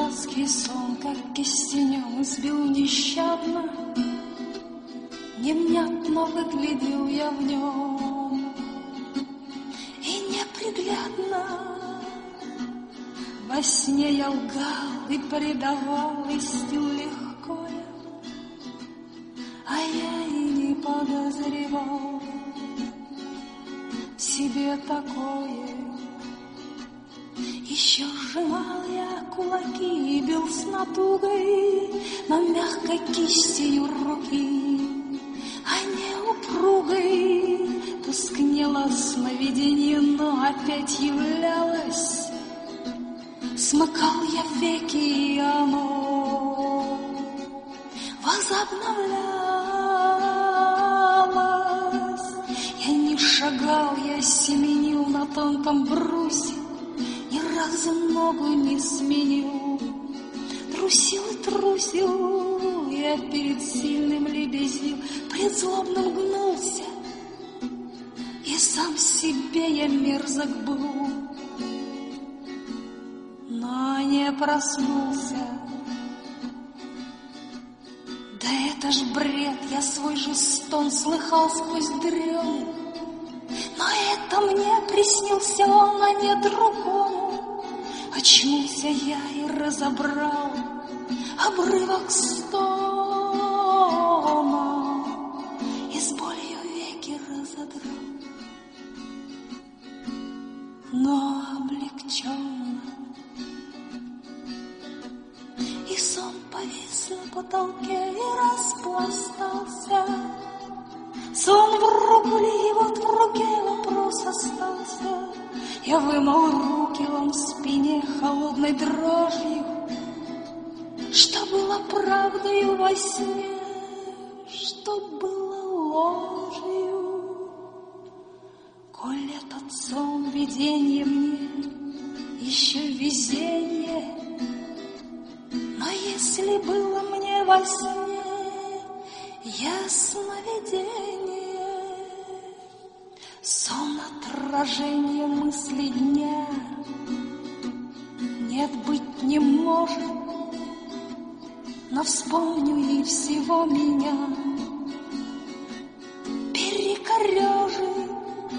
дурацкий сон, как кистенем избил нещадно. Невнятно выглядел я в нем и неприглядно. Во сне я лгал и предавал истину легко я, а я и не подозревал в себе такое. Еще сжимал я кулаки и бил с натугой, но мягкой кистью руки, а не упругой. Тускнело сновидение, но опять являлось. Смыкал я веки, и оно возобновлялось. Я не шагал, я семенил на тонком брусе, ни разу ногу не сменил. Трусил и трусил я перед сильным лебезил, пред злобным гнулся, и сам себе я мерзок был, но не проснулся. Да это ж бред, я свой же стон слыхал сквозь дрему, но это мне приснился он, а не другому. Очнулся я и разобрал обрывок стона и с болью веки разодрал, но облегченно. И сон повис на потолке и распластался. Сон в рубле, и вот в руке вопрос остался. Я вымыл руки вам в спине холодной дрожью, что было правдою во сне, что было ложью. Коль этот сон виденье мне, еще везенье, но если было мне во сне ясновидение, сон отражение мысли дня, нет, быть не может, но вспомню и всего меня перекорежит,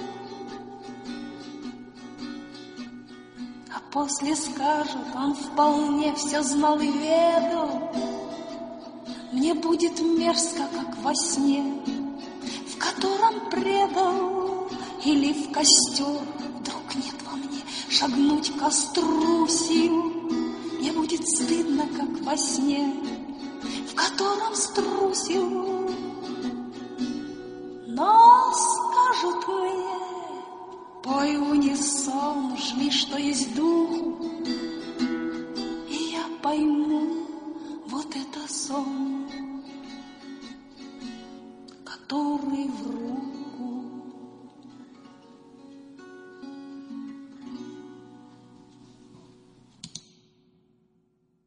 а после скажут, он вполне все знал и ведал. Мне будет мерзко, как во сне, в котором предал, или в костер вдруг нет во мне шагнуть к костру сил. Мне будет стыдно, как во сне, в котором струсил. Но скажут мне, пой в унисон, жми, что есть духу, и я пойму, вот это сон, который вру.